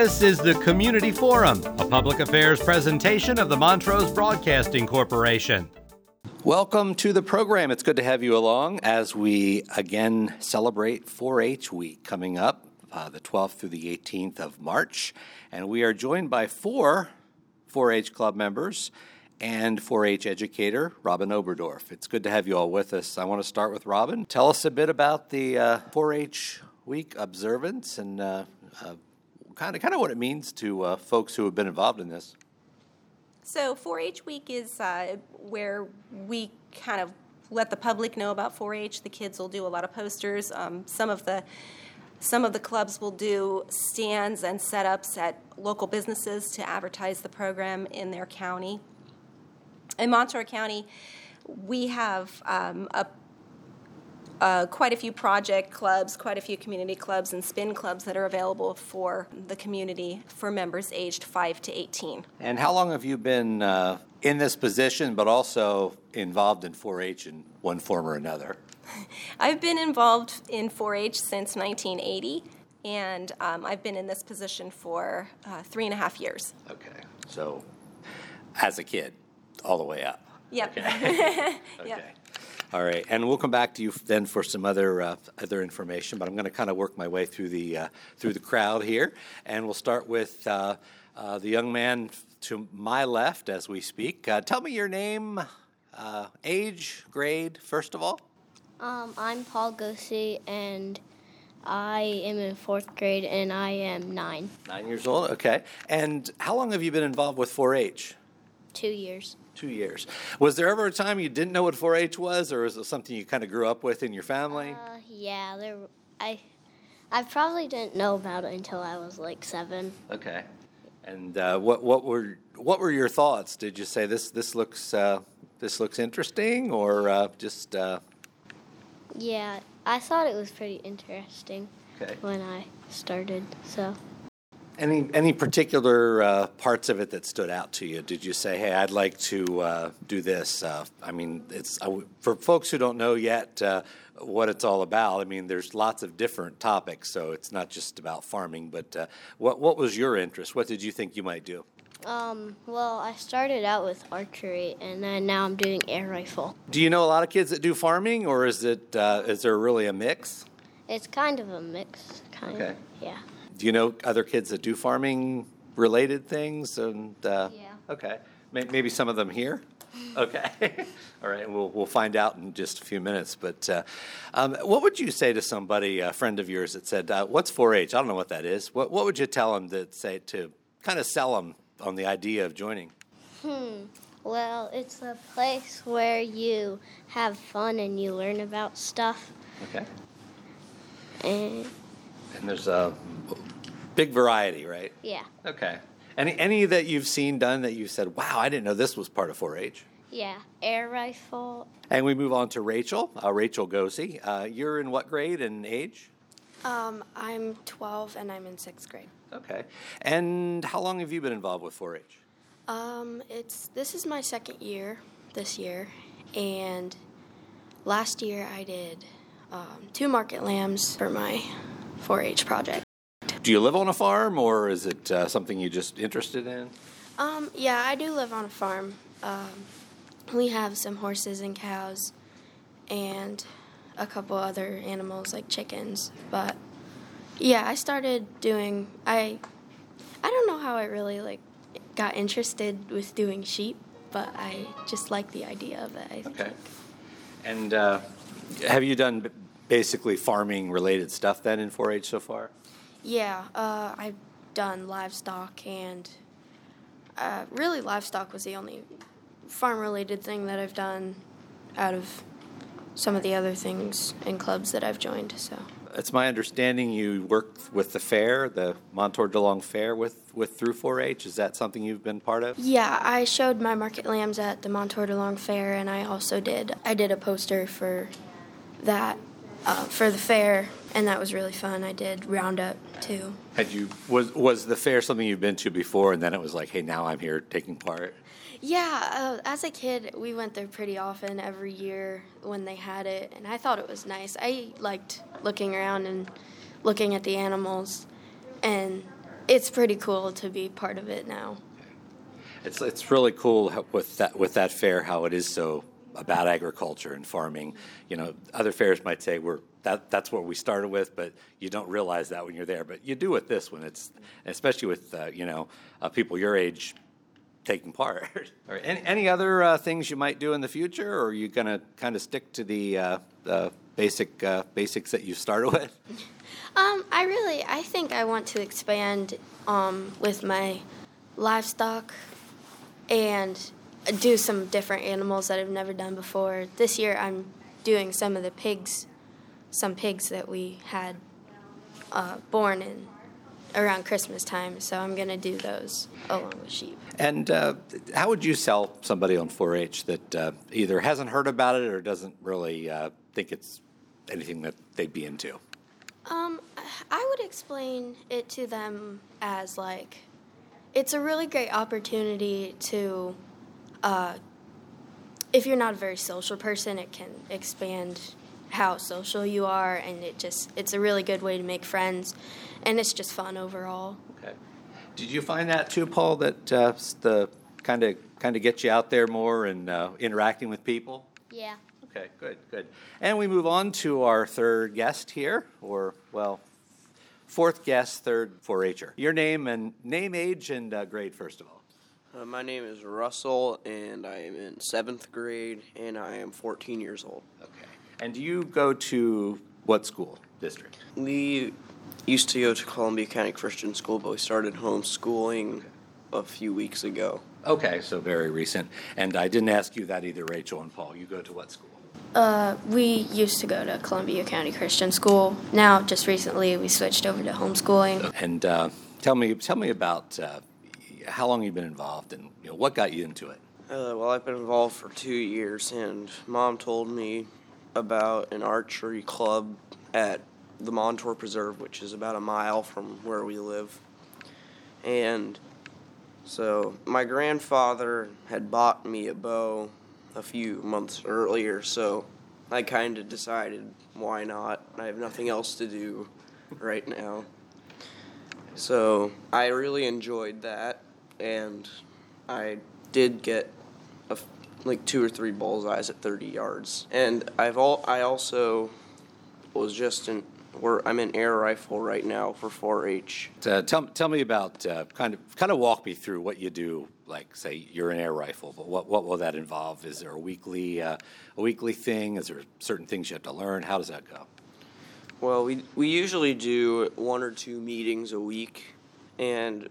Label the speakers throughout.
Speaker 1: This is the Community Forum, a public affairs presentation of the Montrose Broadcasting Corporation. Welcome to the program. It's good to have you along as we again celebrate 4-H week coming up the 12th through the 18th of March. And we are joined by four 4-H club members and 4-H educator, Robin Oberdorf. It's good to have you all with us. I want to start with Robin. Tell us a bit about the 4-H week observance and kind of what it means to folks who have been involved in this.
Speaker 2: So 4-H week is where we kind of let the public know about 4-H. The kids will do a lot of posters. Some of the clubs will do stands and setups at local businesses to advertise the program in their county. In Montour County, we have quite a few project clubs, quite a few community clubs and spin clubs that are available for the community for members aged 5 to 18.
Speaker 1: And how long have you been in this position, but also involved in 4-H in one form or another?
Speaker 2: I've been involved in 4-H since 1980, and I've been in this position for 3.5 years.
Speaker 1: Okay, so as a kid, all the way up.
Speaker 2: Yep.
Speaker 1: Okay. Okay.
Speaker 2: Yep.
Speaker 1: All right, and we'll come back to you then for some other information. But I'm going to kind of work my way through the crowd here, and we'll start with the young man to my left as we speak. Tell me your name, age, grade, first of all.
Speaker 3: I'm Paul Gosey, and I am in 4th grade, and I am 9.
Speaker 1: 9 years old, okay. And how long have you been involved with 4-H?
Speaker 3: 2 years.
Speaker 1: 2 years. Was there ever a time you didn't know what 4-H was, or is it something you kind of grew up with in your family?
Speaker 3: Yeah, I probably didn't know about it until I was like 7.
Speaker 1: Okay. And what were your thoughts? Did you say this looks interesting, or just?
Speaker 3: Yeah, I thought it was pretty interesting.
Speaker 1: Okay.
Speaker 3: When I started. So.
Speaker 1: Any particular parts of it that stood out to you? Did you say, hey, I'd like to do this? I mean, it's for folks who don't know yet what it's all about. I mean, there's lots of different topics, so it's not just about farming. But what was your interest? What did you think you might do?
Speaker 3: Well, I started out with archery, and then now I'm doing air rifle.
Speaker 1: Do you know a lot of kids that do farming, or is there really a mix?
Speaker 3: It's kind of a mix, kind
Speaker 1: Okay.
Speaker 3: of, yeah.
Speaker 1: Do you know other kids that do farming-related things? And
Speaker 3: Yeah.
Speaker 1: Okay, maybe some of them here. Okay, all right. We'll find out in just a few minutes. But what would you say to somebody, a friend of yours, that said, "What's 4-H? I don't know what that is." What would you tell them to kind of sell them on the idea of joining?
Speaker 3: Well, it's a place where you have fun and you learn about stuff.
Speaker 1: Okay.
Speaker 3: And
Speaker 1: there's a big variety, right?
Speaker 3: yeah.
Speaker 1: Okay. Any that you've seen done that you said, wow, I didn't know this was part of 4-H?
Speaker 3: Yeah, air rifle.
Speaker 1: And we move on to Rachel, Rachel Gosey. You're in what grade and age?
Speaker 4: I'm 12 and I'm in 6th grade.
Speaker 1: Okay. And how long have you been involved with 4-H?
Speaker 4: This is my 2nd year this year, and last year I did 2 market lambs for my 4-H project.
Speaker 1: Do you live on a farm, or is it something you're just interested in?
Speaker 4: Yeah, I do live on a farm. We have some horses and cows and a couple other animals like chickens. But yeah, I started doing, I don't know how I really got interested with doing sheep, but I just like the idea of it, I think.
Speaker 1: Okay. And have you done basically farming related stuff then in 4-H so far?
Speaker 4: Yeah, I've done livestock, and really livestock was the only farm-related thing that I've done out of some of the other things and clubs that I've joined. So
Speaker 1: It's my understanding you worked with the fair, the Montour DeLong Fair, through 4-H. Is that something you've been part of?
Speaker 4: Yeah, I showed my market lambs at the Montour DeLong Fair, and I did a poster for that for the fair, and that was really fun. I did Roundup too. Was the fair something you've been to before, and then it was like, hey, now I'm here taking part? Yeah, as a kid, we went there pretty often every year when they had it, and I thought it was nice. I liked looking around and looking at the animals, and it's pretty cool to be part of it now.
Speaker 1: It's really cool with that fair how it is so about agriculture and farming. You know, other fairs might say that's what we started with, but you don't realize that when you're there. But you do with this one. It's especially with people your age taking part. All right. Any other things you might do in the future, or are you going to kind of stick to the basics that you started with?
Speaker 4: I think I want to expand with my livestock and do some different animals that I've never done before. This year I'm doing some of the pigs that we had born in around Christmas time, so I'm going to do those along with sheep.
Speaker 1: And how would you sell somebody on 4-H that either hasn't heard about it or doesn't really think it's anything that they'd be into?
Speaker 4: I would explain it to them as like it's a really great opportunity to, if you're not a very social person, it can expand how social you are, and it's a really good way to make friends, and it's just fun overall.
Speaker 1: Okay. Did you find that too, Paul, that the kind of gets you out there more and interacting with people?
Speaker 3: Yeah.
Speaker 1: Okay, good. And we move on to our third guest here, fourth guest, third 4-H'er. Your name, age, and grade, first of all.
Speaker 5: My name is Russell, and I am in 7th grade, and I am 14 years old.
Speaker 1: Okay. And do you go to what school district?
Speaker 5: We used to go to Columbia County Christian School, but we started homeschooling a few weeks ago.
Speaker 1: Okay, so very recent. And I didn't ask you that either, Rachel and Paul. You go to what school?
Speaker 4: We used to go to Columbia County Christian School. Now, just recently, we switched over to homeschooling.
Speaker 1: And tell me about how long you've been involved and what got you into it.
Speaker 5: Well, I've been involved for 2 years, and Mom told me about an archery club at the Montour Preserve, which is about a mile from where we live. And so my grandfather had bought me a bow a few months earlier, so I kind of decided, why not? I have nothing else to do right now. So I really enjoyed that, and I did get like 2 or 3 bullseyes at 30 yards. And I also was I'm in air rifle right now for 4-H.
Speaker 1: Tell me about kind of walk me through what you do. Like, say you're an air rifle, but what will that involve? Is there a weekly thing? Is there certain things you have to learn? How does that go?
Speaker 5: Well, we usually do 1 or 2 meetings a week, and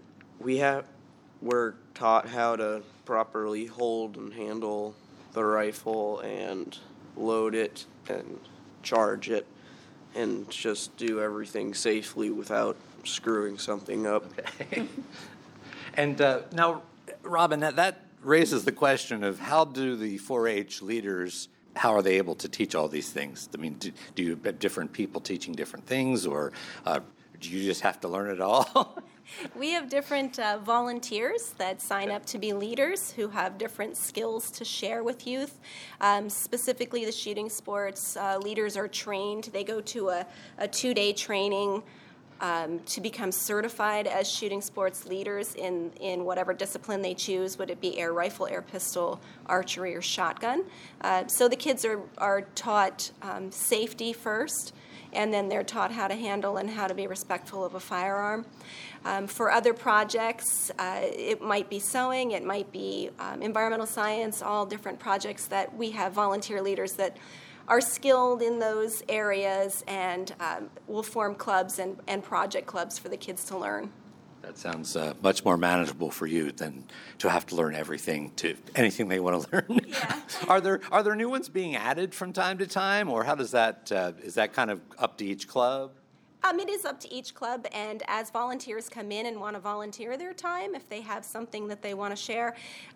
Speaker 5: we're taught how to properly hold and handle the rifle and load it and charge it and just do everything safely without screwing something up.
Speaker 1: Okay. And now, Robin, that raises the question of how do the 4-H leaders, how are they able to teach all these things? I mean, do you have different people teaching different things, or do you just have to learn it all?
Speaker 2: We have different volunteers that sign up to be leaders who have different skills to share with youth. Specifically, the shooting sports leaders are trained. They go to a 2-day training to become certified as shooting sports leaders in whatever discipline they choose. Would it be air rifle, air pistol, archery, or shotgun? So the kids are taught safety first, and then they're taught how to handle and how to be respectful of a firearm. For other projects, it might be sewing, it might be environmental science, all different projects that we have volunteer leaders that are skilled in those areas, and will form clubs and project clubs for the kids to learn.
Speaker 1: That sounds much more manageable for you than to have to learn anything they want to learn.
Speaker 2: Yeah.
Speaker 1: Are there new ones being added from time to time, or how does that is that kind of up to each club?
Speaker 2: It is up to each club, and as volunteers come in and want to volunteer their time, if they have something that they want to share,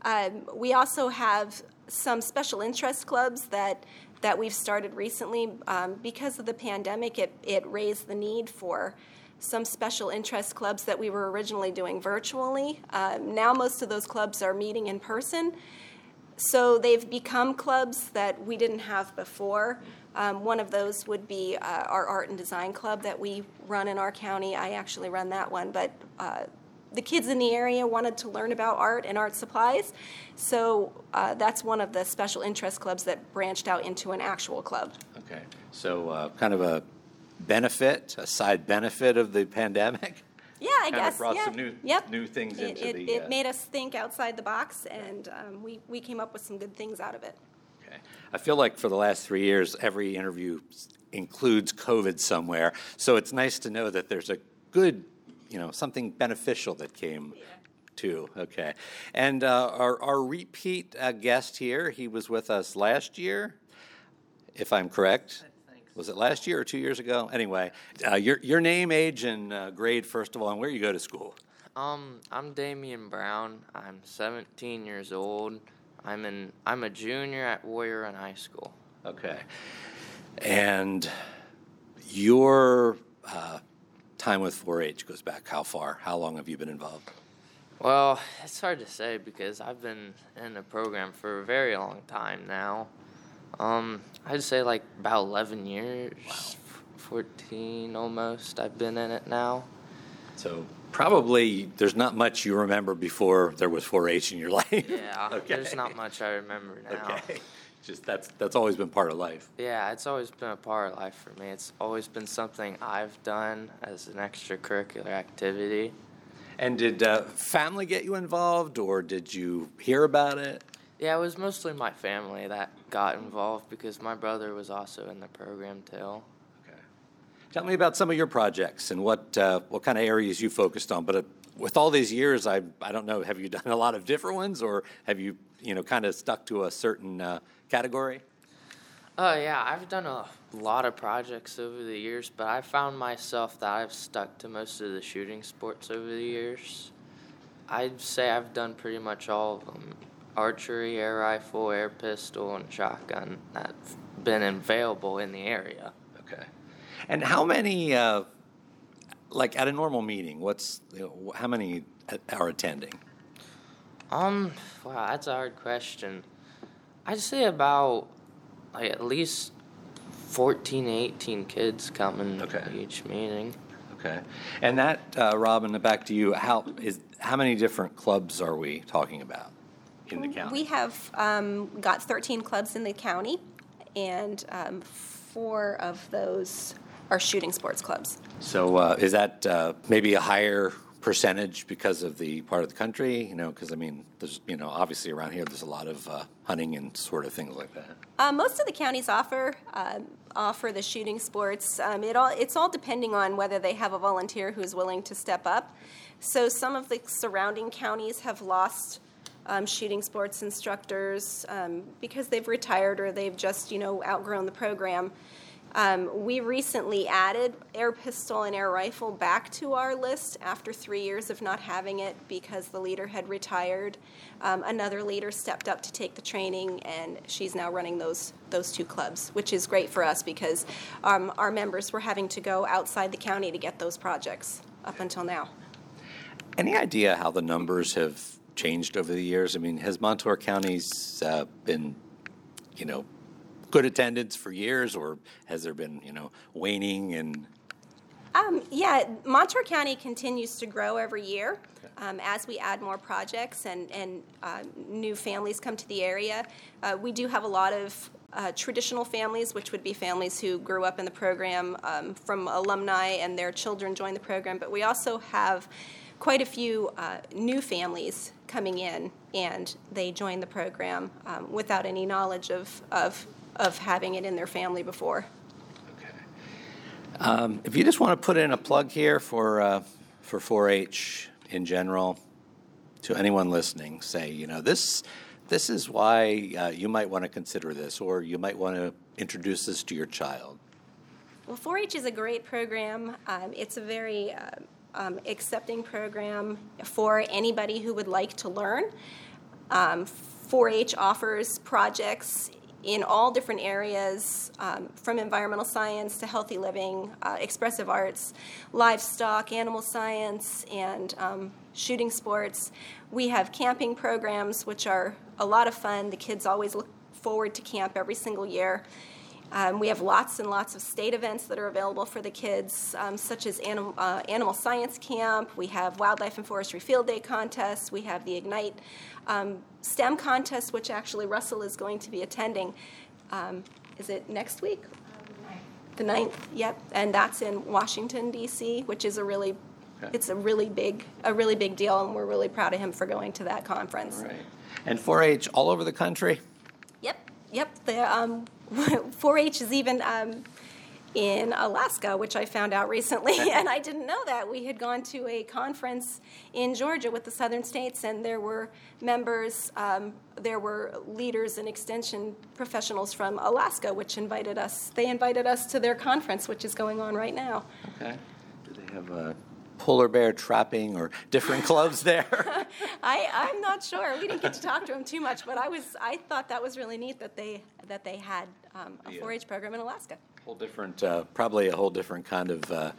Speaker 2: we also have some special interest clubs that we've started recently. Because of the pandemic, it raised the need for some special interest clubs that we were originally doing virtually. Now most of those clubs are meeting in person. So they've become clubs that we didn't have before. One of those would be our art and design club that we run in our county. I actually run that one, but the kids in the area wanted to learn about art and art supplies, so that's one of the special interest clubs that branched out into an actual club.
Speaker 1: Okay, so kind of a side benefit of the pandemic?
Speaker 2: Yeah, I guess.
Speaker 1: Brought
Speaker 2: yeah.
Speaker 1: some new things into the...
Speaker 2: It made us think outside the box, and we came up with some good things out of it.
Speaker 1: Okay. I feel like for the last 3 years, every interview includes COVID somewhere, so it's nice to know that there's a good, something beneficial that came too. Okay. And our repeat guest here, he was with us last year, if I'm correct. Was it last year or 2 years ago? Anyway, your name, age, and grade, first of all, and where you go to school.
Speaker 6: I'm Damian Brown. I'm 17 years old. I'm a junior at Warrior Run High School.
Speaker 1: Okay. And your time with 4-H goes back how far? How long have you been involved?
Speaker 6: Well, it's hard to say because I've been in the program for a very long time now. I'd say like about 11 years, wow. 14 almost, I've been in it now.
Speaker 1: So probably there's not much you remember before there was 4-H in your life.
Speaker 6: Yeah,
Speaker 1: okay.
Speaker 6: There's not much I remember now.
Speaker 1: Okay, just that's always been part of life.
Speaker 6: Yeah, it's always been a part of life for me. It's always been something I've done as an extracurricular activity.
Speaker 1: And did family get you involved, or did you hear about it?
Speaker 6: Yeah, it was mostly my family that got involved because my brother was also in the program too.
Speaker 1: Okay. Tell me about some of your projects and what kind of areas you focused on. But with all these years, I don't know, have you done a lot of different ones, or have you kind of stuck to a certain category?
Speaker 6: Yeah, I've done a lot of projects over the years, but I found myself that I've stuck to most of the shooting sports over the years. I'd say I've done pretty much all of them. Archery, air rifle, air pistol, and shotgun that have been available in the area.
Speaker 1: Okay. And how many, like at a normal meeting, how many are attending?
Speaker 6: Wow, that's a hard question. I'd say about at least 14, 18 kids coming to each meeting.
Speaker 1: Okay. And that, Robin, back to you, how many different clubs are we talking about in the county?
Speaker 2: We have got 13 clubs in the county, and 4 of those are shooting sports clubs.
Speaker 1: So is that maybe a higher percentage because of the part of the country? Because there's obviously around here there's a lot of hunting and sort of things like that.
Speaker 2: Most of the counties offer the shooting sports. It's all depending on whether they have a volunteer who's willing to step up. So some of the surrounding counties have lost shooting sports instructors because they've retired or they've just outgrown the program. We recently added air pistol and air rifle back to our list after 3 years of not having it because the leader had retired. Another leader stepped up to take the training, and she's now running those 2 clubs, which is great for us because our members were having to go outside the county to get those projects up until now.
Speaker 1: Any idea how the numbers have changed over the years? Has Montour County's been, good attendance for years, or has there been, waning and?
Speaker 2: Yeah, Montour County continues to grow every year as we add more projects and new families come to the area. We do have a lot of traditional families, which would be families who grew up in the program from alumni and their children joined the program, but we also have quite a few new families coming in, and they join the program without any knowledge of having it in their family before.
Speaker 1: Okay. If you just want to put in a plug here for 4-H in general, to anyone listening, say, this is why you might want to consider this, or you might want to introduce this to your child.
Speaker 2: Well, 4-H is a great program. It's a very accepting program for anybody who would like to learn. 4-H offers projects in all different areas, from environmental science to healthy living, expressive arts, livestock, animal science, and shooting sports. We have camping programs, which are a lot of fun. The kids always look forward to camp every single year. We have lots and lots of state events that are available for the kids, such as Animal Science Camp. We have Wildlife and Forestry Field Day contests. We have the Ignite STEM contest, which actually Russell is going to be attending. Is it next week? The 9th, yep. And that's in Washington, D.C., which is a really big deal, and we're really proud of him for going to that conference.
Speaker 1: Right. And 4-H all over the country?
Speaker 2: Yep. The 4-H is even in Alaska, which I found out recently, and I didn't know that. We had gone to a conference in Georgia with the southern states, and there were members, there were leaders and extension professionals from Alaska, which invited us. They invited us to their conference, which is going on right now.
Speaker 1: Okay. Do they have polar bear trapping or different clubs there?
Speaker 2: I'm not sure. We didn't get to talk to them too much, but I thought that was really neat that they had a 4-H program in Alaska.
Speaker 1: Probably a whole different kind of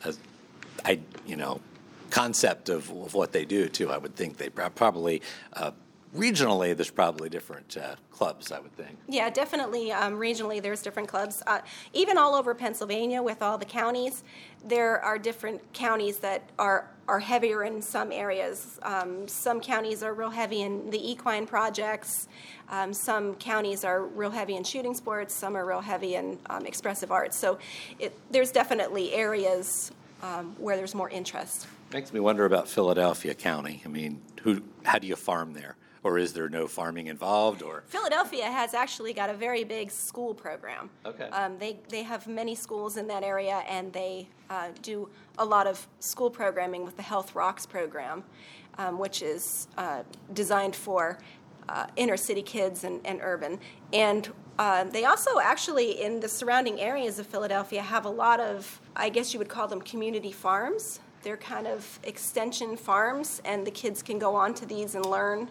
Speaker 1: concept of what they do too. I would think they probably regionally there's probably different clubs, I would think.
Speaker 2: Yeah, definitely. Regionally, there's different clubs. Even all over Pennsylvania, with all the counties, there are different counties that are heavier in some areas. Some counties are real heavy in the equine projects. Some counties are real heavy in shooting sports. Some are real heavy in expressive arts. So there's definitely areas where there's more interest.
Speaker 1: Makes me wonder about Philadelphia County. I mean, how do you farm there? Or is there no farming involved? Or
Speaker 2: Philadelphia has actually got a very big school program.
Speaker 1: Okay.
Speaker 2: They have many schools in that area, and they do a lot of school programming with the Health Rocks program, which is designed for inner city kids and urban. And they also actually, in the surrounding areas of Philadelphia, have a lot of, I guess you would call them community farms. They're kind of extension farms, and the kids can go on to these and learn.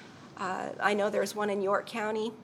Speaker 2: I know there's one in York County.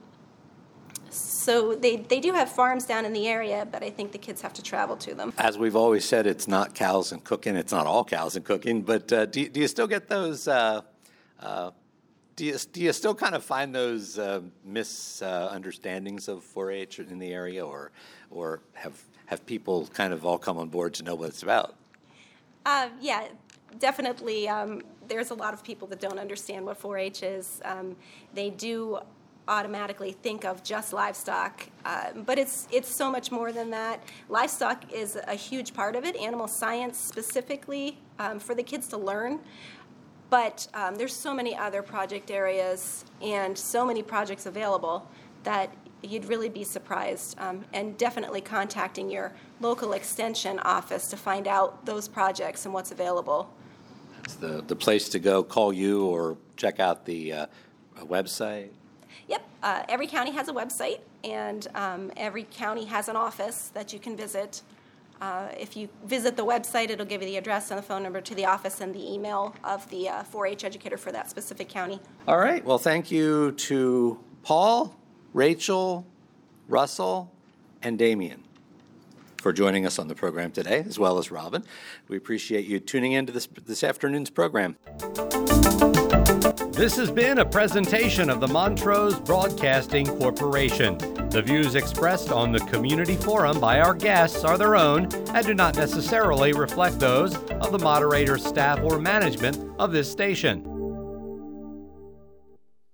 Speaker 2: So they do have farms down in the area, but I think the kids have to travel to them.
Speaker 1: As we've always said, it's not cows and cooking. It's not all cows and cooking, but do you still get those, do you still kind of find those misunderstandings of 4-H in the area, or have people kind of all come on board to know what it's about?
Speaker 2: Yeah, definitely. There's a lot of people that don't understand what 4-H is. They do automatically think of just livestock, but it's so much more than that. Livestock is a huge part of it, animal science specifically, for the kids to learn. But there's so many other project areas and so many projects available that you'd really be surprised, and definitely contacting your local extension office to find out those projects and what's available.
Speaker 1: That's the place to go. Call you or check out the website.
Speaker 2: Yep. Every county has a website, and every county has an office that you can visit. If you visit the website, it'll give you the address and the phone number to the office and the email of the 4-H educator for that specific county.
Speaker 1: All right. Well, thank you to Paul, Rachel, Russell, and Damien for joining us on the program today, as well as Robin. We appreciate you tuning in to this afternoon's program. This has been a presentation of the Montrose Broadcasting Corporation. The views expressed on the community forum by our guests are their own and do not necessarily reflect those of the moderator, staff, or management of this station.